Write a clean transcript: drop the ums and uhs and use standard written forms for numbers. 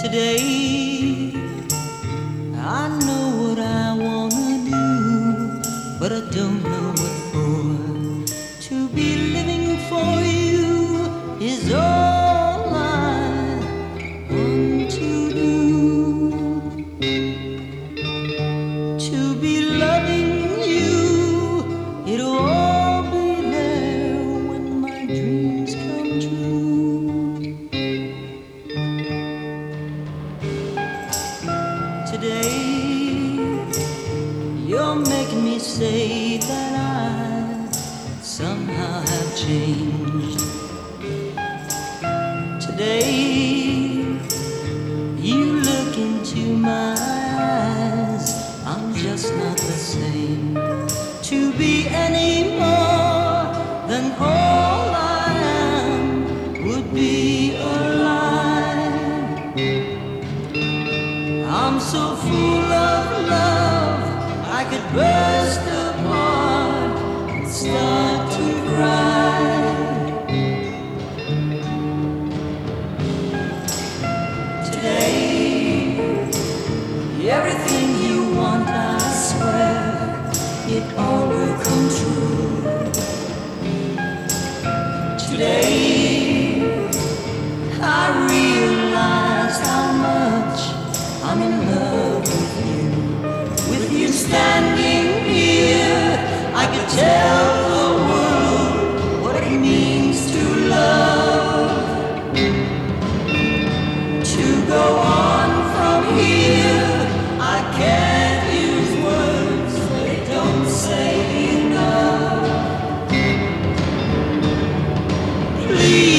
Today, I know what I wanna do, but I don't know what for. To be living for you is all I want to do. To be loving you, it'll all be there when my dreams come true. Today, you're making me say that I somehow have changed. Today, you look into my eyes, I'm just not the same. To be any more than all I am would be a lie. I'm so full of love, I could burst apart and start to cry. Today, everything you want, I swear, it all will come true. Today, I realize how much I'm in love with you. With you standing here, I could tell the world what it means to love. To go on from here, I can't use words, they don't say enough. Please.